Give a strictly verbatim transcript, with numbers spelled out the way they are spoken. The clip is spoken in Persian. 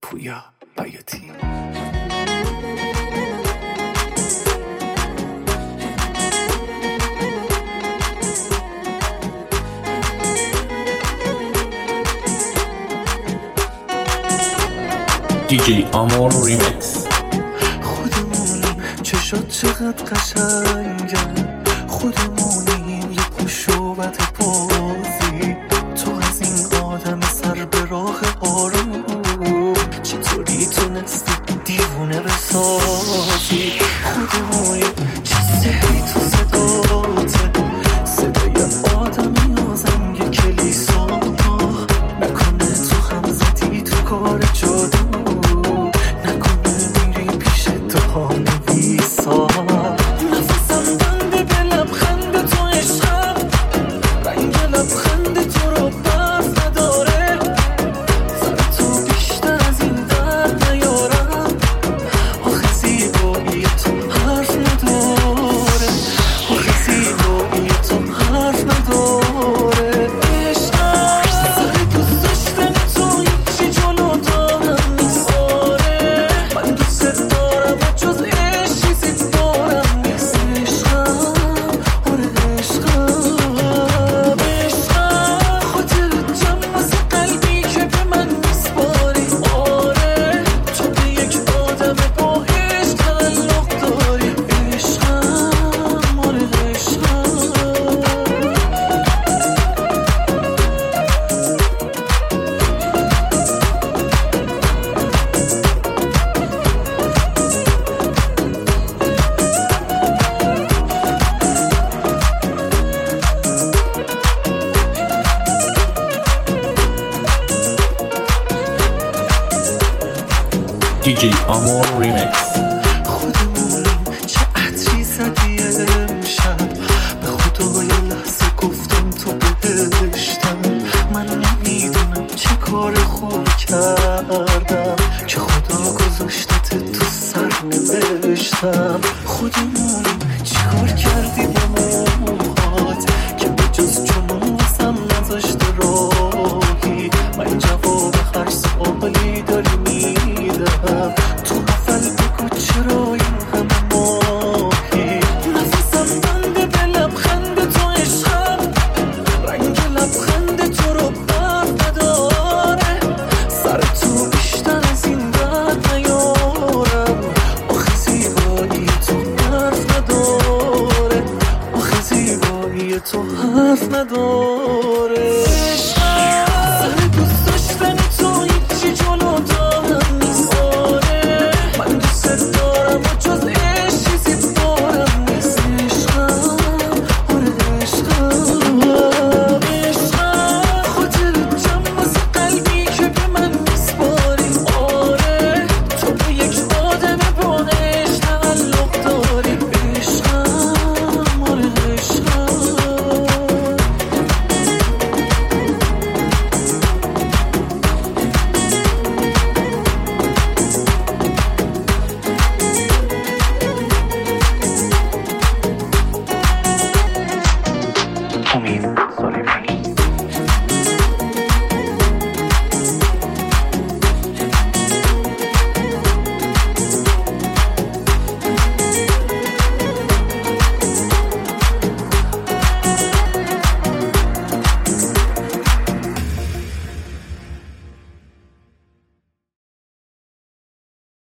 پویا بیاتی. دی جی آمور ریمیکس. خودمونیم چشات چقدر قشنگه، خودمونیم یه پشوبت پوزی، تو از این آدم سر به راه آروم چطوری تونستی دیوونه بسازی. خودمونیم چه سحری تو صداته، صدای آدمی و زنگ کلیسا، نکنه تو هم زدی تو کار جادو، نفسم بنده به لبخند تو عشقم، رنگ لبخند تو رو برف نداره، سر تو بیشتر از این درد نیارم، آخه زیبایی تو حرف نداره، آخه زیبایی تو حرف نداره. عشقم سر دوست داشتن تو هیچی جلو دارم نیستاره، من دوست دارم و جز دی جی آمور ریمیکس. خودمونیم چه عطری زدی امشب، به خدای لحظه گفتم تو بهشتم، من نمیدونم چه کار خوب کردم که خدا گذاشتت تو سر نوشتم. خودمون